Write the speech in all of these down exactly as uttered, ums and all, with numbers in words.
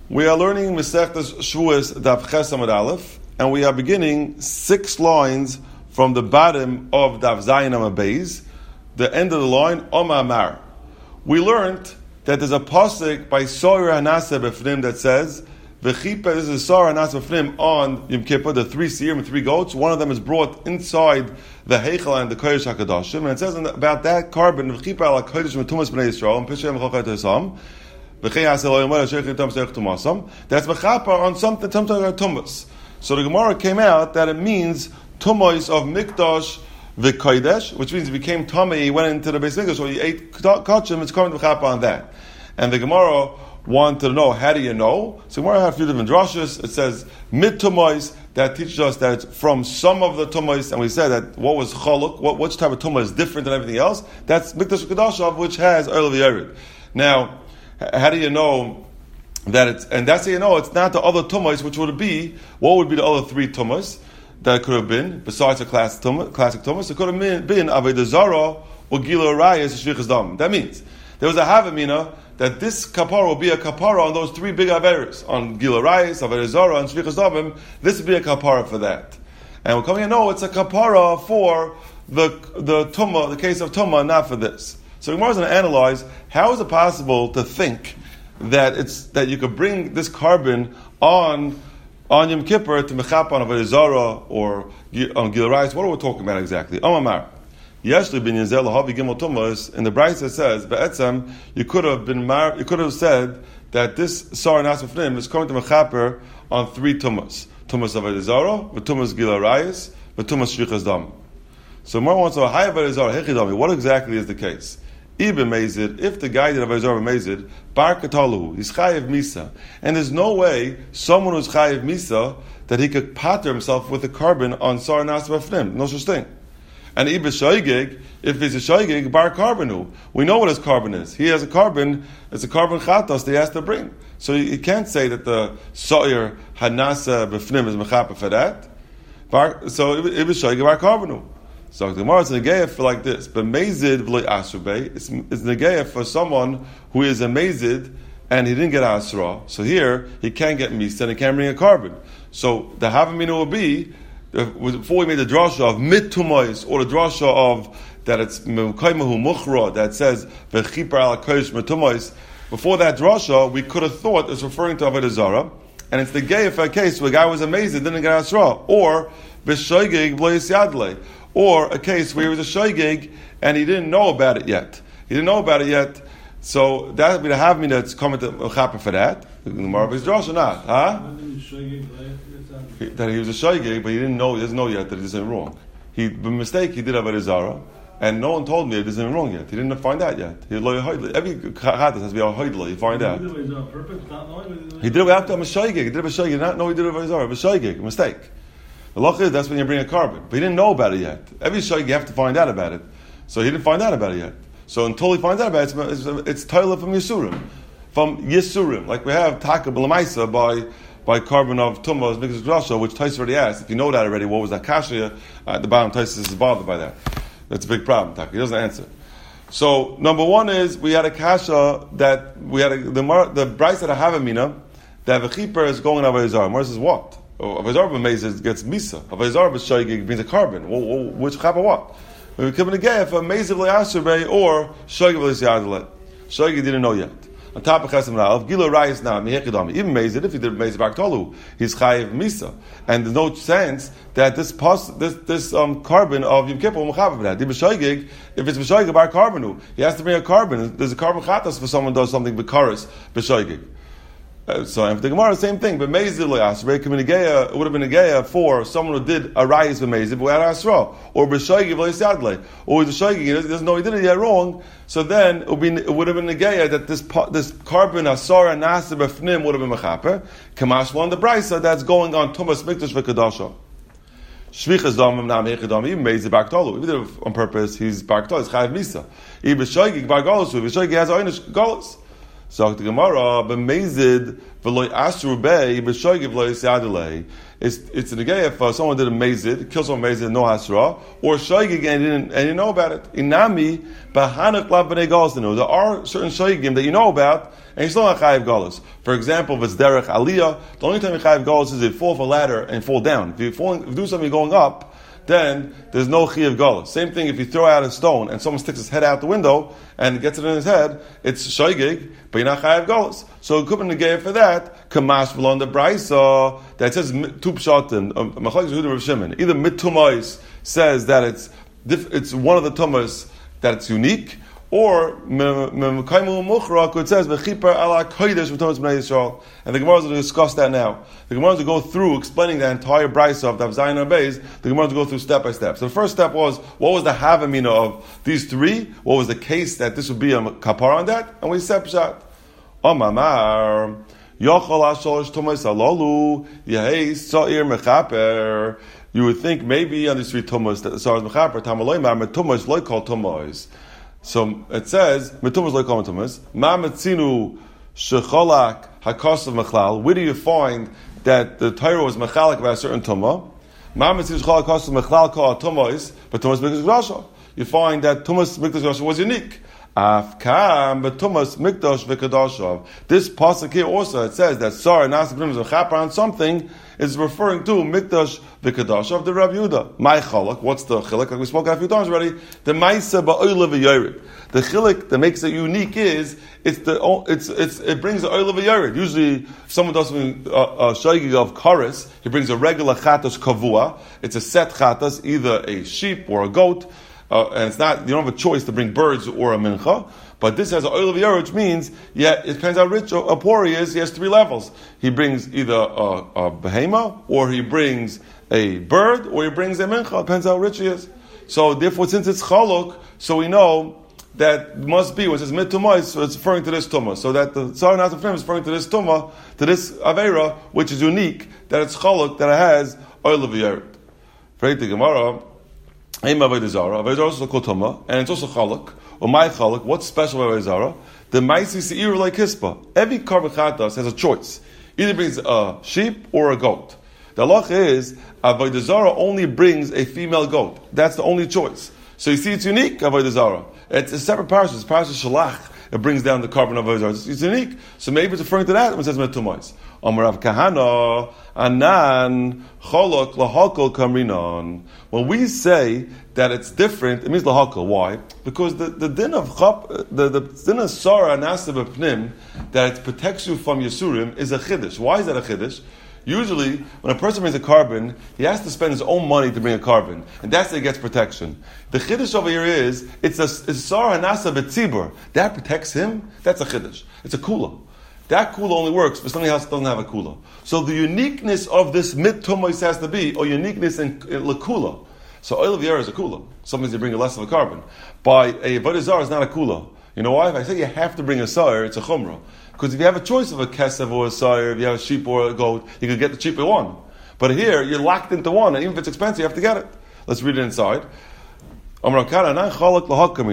We are learning Masechtas Shavuos Daf Ches Amud Aleph, and we are beginning six lines from the bottom of Daf Zayin Amud Beis, the end of the line, Oma Amar. We learned that there's a pasuk by Soyer Hanasa Befnim that says, V'chipa, this is Soyer Hanasa Befnim on Yom Kippur, the three serum and three goats. One of them is brought inside the Heichal and the Kodesh HaKadoshim, and it says about that carbon, V'chipa ala Kodesh Metumas B'nei Yisrael, and Pishem Chokhet Hasam, that's mechaper on something, something like tumas. So the Gemara came out that it means tumas of mikdash v'kodesh, which means he became tummy, he went into the Beis Mikdash, so he ate kachim, it's coming to mechaper on that. And the Gemara wanted to know, how do you know? So the Gemara had a few different drashas. It says mid tumas, that teaches us that it's from some of the tumas, and we said that what was chaluk, what which type of tumah is different than everything else. That's mikdash v'kodesh, which has oil v'yerid. Now, how do you know that it's, and that's how you know it's not the other tumas, which would be, what would be the other three tumas that it could have been, besides a classic tumas, classic tumas? It could have been, been Avodah Zarah or Gila Arayis or Shvichas Dam. That means, there was a Havamina that this kapara will be a kapara on those three big Averis, on Gila Arayis, Avodah Zarah, and Shvichas Dam. This would be a kapara for that. And we're coming to know it's a kapara for the, the tumah, the case of tumah, not for this. So Gemara is going to analyze how is it possible to think that it's that you could bring this carbon on on Yom Kippur to mechap on Avodah Zarah or on Gil Reis. What are we talking about exactly? Omar, Yeshli bin Yazel Havi Gimel Tumas. In the Brisa says, Be'etzem, you could have been mar- you could have said that this Sar Nasufnim is coming to mechaper on three tumas: tumas Avodah Zarah, tumas Gil Reis, tumas Shvichas Dam. So Gemara wants to know, Hi Avodah Zarah, Hechidami. What exactly is the case? Ibn Mazid, if the guy did Avodah Zarah Mazid, Bar Katalu, he's Chayiv Misa. And there's no way someone who's Chayiv Misa that he could patter himself with a carbon on Sar Nas Bafnim. No such thing. And Ibn Shoigig, if he's a Shoigig, Bar Carbonu. We know what his carbon is. He has a carbon, it's a carbon Chatos that he has to bring. So he can't say that the Sa'ir Hanasa Bafnim is Mechapa for that. Bar, so Ibn Shoigig, Bar Carbonu. So the Gemara is negayah for like this. But mazid v'loy asrubei, it's, it's negayah for someone who is a mazid and he didn't get asra. So here he can't get misa and he can't bring a carbon. So the havamina will be before we made the drasha of mid tumois or the drasha of that it's mekaymahu muchra that says v'chipar ala kodesh metumois. Before that drasha, we could have thought it's referring to Avodah Zarah, and it's negayah for a case where a guy was a mazid didn't get asra, or v'shoigig v'lo yisyadlei. Or a case where he was a shoygig and he didn't know about it yet. He didn't know about it yet, so that would be the havmi that's coming to Mechaper for that. The Gemara is drosh or not? Huh? He, that he was a shoygig, but he didn't know, he doesn't know yet that he did something wrong. He, by mistake, he did Avodah Zarah, and no one told me he did something wrong yet. He didn't find out yet. He Every chatas has to be a hoidla, you find out. He did it after a shoygig, he did it a shoygig, he did not know he did Avodah Zarah, a shoygig, a mistake. The loch is that's when you bring a carbon, but he didn't know about it yet. Every shaykh you have to find out about it, so he didn't find out about it yet. So until he finds out about it, it's, it's, it's toilet from Yisurim, from Yisurim. Like we have taka b'lamaisa by by carbon of tumah mixed with rasha, which Tais already asked. If you know that already, what was that kasha at the bottom? Tais is bothered by that. That's a big problem. Taka he doesn't answer. So number one is we had a kasha that we had a, the the Bryce that I have Havamina that the keeper is going Avodah Zarah. Mars says what? Oh, Avodah Zarah b'meizid gets misa. Avodah Zarah b'shoigig means a carbon. Well, well, which chapa what? When we come in again for meizid v'le'ashrei or shoigig v'le'yadlet. Shoigig didn't know yet. On top of Chesam Ra'al, Gila Rayis now mihechidami. Even meizid, if he did meizid b'aktolu, he's chayiv misa, and there's no sense that this pos, this this um, carbon of Yom Kippur will mechaber that. The b'shoigig, if it's b'shoigig bar carbonu, he has to bring a carbon. There's a carbon chatas for someone who does something b'karis b'shoigig. Uh, so, and for the Gemara, the same thing. But Mezid le'asrei, it would have been a geya for someone who did a rayis b'mezid, but without asra, or b'shoigi v'leisyadlei, or the shoigi, he doesn't know he did it yet wrong. So then it would, be, it would have been a geya that this this carbon asara nasa b'fnim would have been mechaper. Kamash one the brisa that's going on tumas mikdash v'kadasha. Shvichas dam nam hechidam even Mezid baktolu. If he did it on purpose, he's baktolu. It's chayav misa. Even b'shoigi bar galus. B'shoigi has oynish galus. So the Gemara, b'mezid v'loy asru bei b'shoigiv loy siadulei. It's it's in the gay if uh, someone did a mezid, kill someone mezid, no hasra, or shoigig and didn't and you didn't know about it. Inami b'hanach lav b'nei galsinu. There are certain shoigim that you know about and you still not chayiv galus. For example, if it's derech aliyah, the only time you chayiv galus is if you fall off a ladder and fall down. If you fall, if you do something going up, then there's no chayiv galus. Same thing if you throw out a stone and someone sticks his head out the window and gets it in his head, it's shoigig, but you're not chayiv galus. So it could be negated for that. Kamash v'lon the brayso that says tu pshatim. Machlokes Yehuda Rav Shimon. Either mitumais says that it's it's one of the tumas that it's unique, or memekaymu muchrak it says v'chipar ala kodesh v'tumas b'nei Yisrael. And the Gemara is going to discuss that now. The Gemara is going to go through explaining the entire brayso of Daf Zayin Beis. The Gemara is going to go through step by step. So the first step was what was the havamina of these three? What was the case that this would be a kapara on that? And we said pshat. Omamar. Yochol hasholosh tumas alolu yeheis sa'ir mechaper. You would think maybe on these three tumas that the sa'ir is mechaper. Tamaloy mar metumas loy kol tumas. So it says metumas loy kol tumas. Ma metzinu shecholak hakosav mechlal. Where do you find that the Torah was mechalik about a certain tumah? Ma metzinu shecholak hakosav mechlal kol tumas, but tumas mikdash grasha. You find that tumas mikdash grasha was unique. Afkam betumas mikdash v'kadashav. This pasuk here also it says that Sarah Nasibrim is a chapar on something is referring to mikdash v'kadashav the Rav Yehuda. My chalak, what's the chilek? Like we spoke a few times already. The ma'isa ba'oila v'yored. The chilek that makes it unique is it's the it's it's it brings the oila v'yored. Usually, if someone does something uh, uh, shaygig of karis, he brings a regular chatas kavua. It's a set chatas, either a sheep or a goat. Uh, and it's not, you don't have a choice to bring birds or a mincha, but this has an oil of yorah, which means, yeah, it depends how rich or, or poor he is, he has three levels. He brings either a, a behema, or he brings a bird, or he brings a mincha, depends how rich he is. So therefore, since it's chaluk, so we know that it must be, when it says mitumah, so it's referring to this tumah. So that the Tzar Nasafim is referring to this tumah, to this avera, which is unique, that it's chaluk, that it has oil of yorah. Pray to Gemara. And it's also called Tumah, and it's also Chalak, or my Chalak. What's special about Zara? The Maisi Seir like Hispa. Every Karban Chatas has a choice. Either brings a sheep or a goat. The halach is, Avodah Zara only brings a female goat. That's the only choice. So you see it's unique, Avodah Zara. It's a separate parasha. It's parasha Shalach. It brings down the carbon of Avodah Zara. It's, it's unique. So maybe it's referring to that when it says Metumais. Amarav Kahana, Anan, Cholok, Lahakol, Kamrinon. When we say that it's different, it means Lahakol. Why? Because the, the din of Chap, the, the din of Sarah Nasa B'Pnim, that it protects you from Yisurim, is a Chiddush. Why is that a Chiddush? Usually, when a person brings a carbon, he has to spend his own money to bring a carbon, and that's how he gets protection. The chiddush over here is it's a Sarah Nasa B'Tzibur. That protects him. That's a chiddush. It's a kula. That kula only works for something else that doesn't have a kula. So the uniqueness of this mit tumois has to be, or uniqueness in, in lekula. So oil of yara is a kula. Sometimes you bring a less of a carbon. By a avodah zarah is not a kula. You know why? If I say you have to bring a sire, it's a chumrah. Because if you have a choice of a kesef or a sire, if you have a sheep or a goat, you can get the cheaper one. But here, you're locked into one, and even if it's expensive, you have to get it. Let's read it inside. This is chalak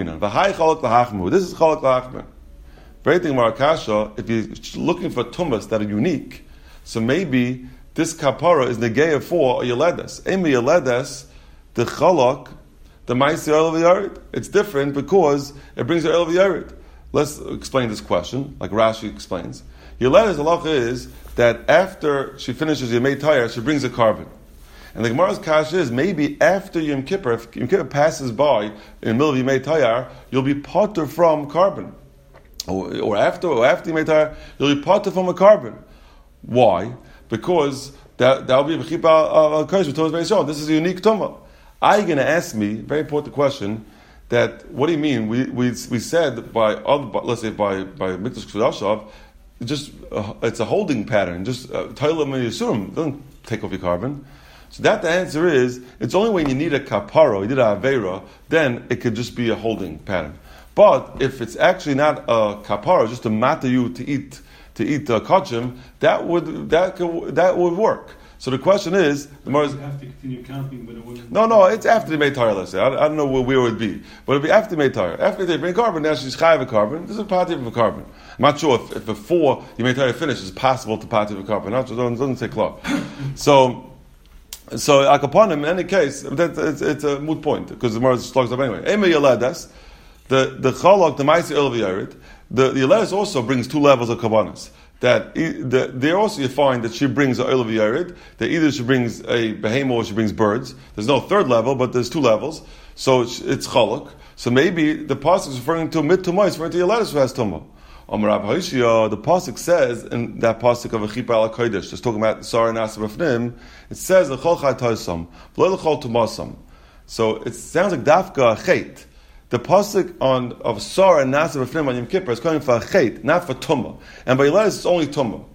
lahachmu. Very thing Marakasha, if you're looking for tumas that are unique, so maybe this kapara is negeya for a yeledes. Emi yeledes, the chalak, the ma'isi oil of the yared. It's different because it brings the oil of the yared. Let's explain this question, like Rashi explains. Yeledes halacha is that after she finishes Yemei Tayar, she brings a carbon. And the Gemara's kasha is maybe after Yom Kippur, if Yom Kippur passes by in the middle of Yemei Tayar, you'll be potter from carbon. Or, or after, or after Yemei Tayar, you'll be potter from a carbon. Why? Because that that will be a chipa al kodesh with Tumas Bnei Yisrael. This is a unique tumah. Are you going to ask me, very important question, that what do you mean? We we we said by other, let's say by by Mikdash Kedushav, just uh, it's a holding pattern. Just Tailam and Yisurim doesn't take off your carbon. So that the answer is it's only when you need a kaparo, you need a avera, then it could just be a holding pattern. But if it's actually not a kaparo, just to matter you to eat to eat uh, kachim, that would that could, that would work. So the question is, the Gemara You have to continue counting, but it wouldn't. no, no, it's after they made Torah, let's say. I, I don't know where, where it would be. But it'd be after they made Torah. After they bring carbon, now she's chayav a carbon. This is a party of a carbon. I'm not sure if, if before you made Torah finish, it's possible to party of a carbon. Not sure, it doesn't say clock. So, so Akapanim, in any case, that, it's, it's a moot point, because the Gemara slugs up anyway. Ema Yeledas, the, the Chalok, the Maisi Elvi Yerid, the, the Yeledas also brings two levels of Kabbanas. That the, there also you find that she brings a oil of yared, that either she brings a behemoth or she brings birds. There's no third level, but there's two levels. So it's, it's chaluk. So maybe the pasuk is referring to mid tumah, it's referring to Yeledas who has tumah. Amar Rav Hoshia, the pasuk says in that pasuk of a chipa ala kodesh, just talking about Sarah and Asa B'fnim, it says l'chol chay toisam, v'lo l'chol tumasam. So it sounds like dafka a chet. The pasuk on of Sarah and Nasa B'fnim on Yom Kippur is calling for a chet, not for tumah. And by Yeledas it's only tumah.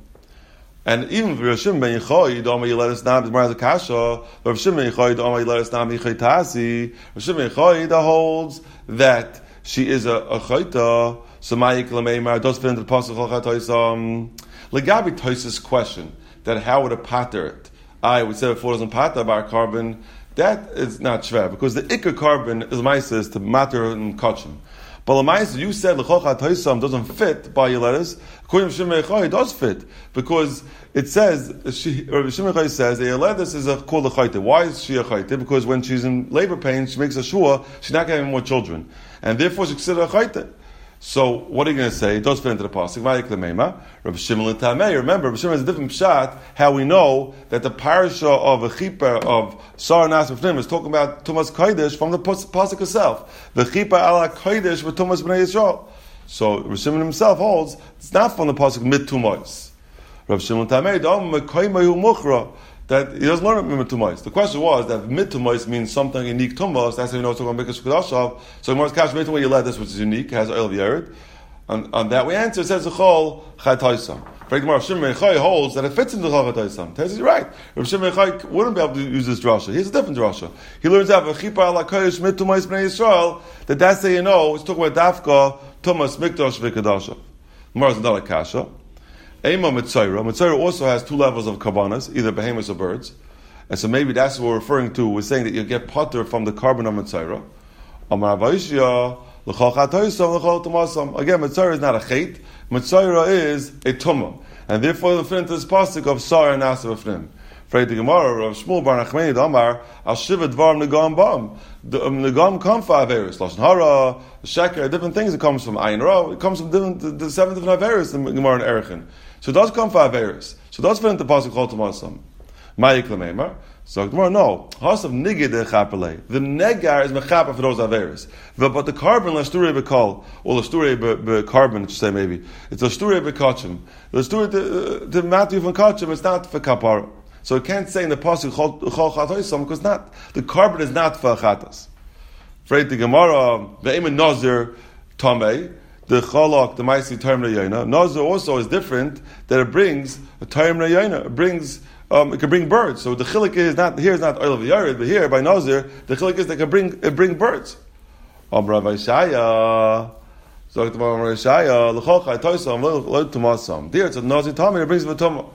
And even for Rishim ben Yechoid, Oma Yeledas Nam, the Gemara Kasha, but Rishim ben Yechoid, Oma Yeledas Nam Yichai Tasi, Rishim ben Yechoid holds that she is a, a chayta, so Ma'ik Lameimar, does fit into the pasuk Chol Chatoisam. Legabi Toisa's question, that how would a pater it? I would say before it doesn't pater about carbon, that is not shver, because the ikar carbon is ma'isa to matter and kachim. But l'ma'isa, you said l'chol chatoisam doesn't fit by Yeledas. According to Shimon Echai, it does fit because it says Rabbi Shimon Echai says that Yeledas is a called a chayte. Why is she a chayte? Because when she's in labor pain, she makes a shua, she's not getting more children, and therefore she's considered a chayte. So what are you going to say? It does fit into the pasuk. Rabbi Shimon L'tamei. Remember, Rabbi Shimon has a different pshat. How we know that the parasha of a chiper of Sarah Nas B'fnim is talking about Tumas Kodesh from the pasuk itself. The chiper ala Kodesh with Tumas B'nei Yisrael. So Rabbi Shimon himself holds it's not from the pasuk mid Tumas. Rabbi Shimon L'tamei da'om mekaymayu muchra. That he doesn't learn it mid tumos. The question was that mid tumos means something unique tumos. That's how you know it's talking about Mikdash Kedashav. So Gemara's Kash mid tumos Yeledas, which is unique, has oil of yared. On, on that we answer, it says the chol chataisam. Frank Gemara Shimon Echai holds that it fits into the chol chataisam. Tells you right. Rav Shimon Echai wouldn't be able to use this drasha. Here's a different drasha. He learns out v'chipa ala kodesh mid tumos b'nei Yisrael. That that's how you know it's talking about dafka tumas Mikdash v'Kedashav. Gemara's not a kasha. Ema Mitzayra. Mitzayra also has two levels of kabbanas, either behemoths or birds. And so maybe that's what we're referring to. We're saying that you get potter from the carbon of Mitzayra. Again, Mitzayra is not a chait. Mitzayra is a tumah. And therefore the fit into this pasuk of Sarah and Asa B'fnim. Freit the Gemara of Shmuel Bar Nachmani Damar Al Shiva Dvarim Negam Bam. The Negam come for Averis, Lashon Hara, Sheker, different things. It comes from Ayin Ra. It comes from different, the, the seven different Averis in Gemara and Erechin. So it does come for Averis. So it does fit into the pasuk Chol Tumasam. Ma'ik L'meimar. So Gemara, no. Hasav Nigid Echapelei. The Negar is Mechapa for those Averis. But the carbon Lasture Bekal or Lasture Be-carbon, to say maybe it's Lasture Bekachim. Lasture to Matthew from Kachim. It's not for Kapara. So it can't say in the pasuk Chol Chatoisam because not the carbon is not for chatas. Freit the Gemara ve'emen nazir tamei the chalak the ma'isi term reyona. Nazir also is different that it brings a term reyona. It brings um, it can bring birds. So the chilik is not here is not oil of yared, but here by nazir the chilik is that can bring it bring birds. Amar Rav Shaya. So the Amar Rav Shaya l'chol chatoisam lo tumasam. There it's a nazir tamei. It brings v'tumah.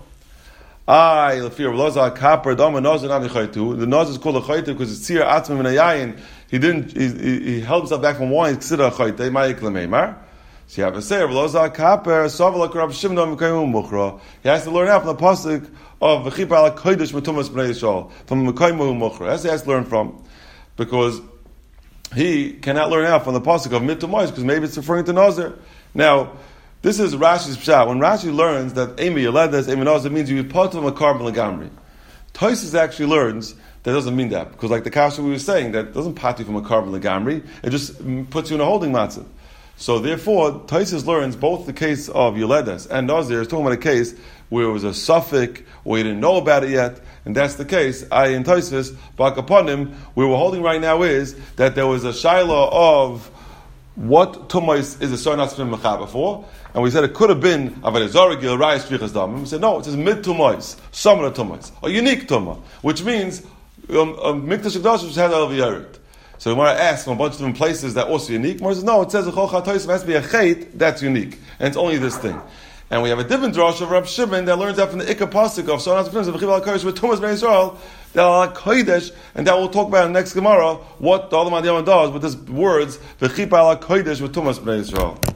I lefir Lazar Kapper Dama Nazir Nami Chaytu. The Nazir is called a Chaytu because it's Tzir Atzmim and Ayayin. He didn't. He, he, he held himself back from wine. He's considered a Chaytu. Ma'ik L'meimar. So you have to say Lazar Kapper Savala Karab Shimon Mekayim Muchra. He has to learn out from the pasuk of V'chipa Ala Kodesh Metumas Bnei Yisrael from Mekayim Muchra. That's what he has to learn from, because he cannot learn out from the pasuk of Mitumas because maybe it's referring to Nazir. Now. This is Rashi's pshat. When Rashi learns that Amy Yeledas, Amy Nazir means you part of a carbon legamri. Tosis actually learns that doesn't mean that, because like the kasha we were saying, that doesn't part you from a carbon legamri. It just puts you in a holding matzah. So therefore, Tosis learns both the case of Yeledas and Nazir is talking about a case where it was a suffix or you didn't know about it yet, and that's the case. I in Tosis, back upon him, where we're holding right now is that there was a shaila of what tumais is a Sarah Nas B'fnim Mechaba for, and we said it could have been Avodah Zarah Gil Rayis Shvichas Damim. We said no, it says mid tumais, some of the tumais, a unique tumah, which means um, um, Mikdash Kedashav has oil of yared. So we want to ask from a bunch of different places that also unique. More says no, it says a Chol Chatoisam has to be a chait that's unique, and it's only this thing. And we have a different drush of Rab Shimon that learns that from the Ikka Pasuk of Sonat Films of V'chiv al-Kodesh with Tumas Ben Yisrael, that al Kodesh, and that we'll talk about in the next Gemara, what the Olam Adiyam does with these words, V'chiv al-Kodesh with Tumas Ben Yisrael.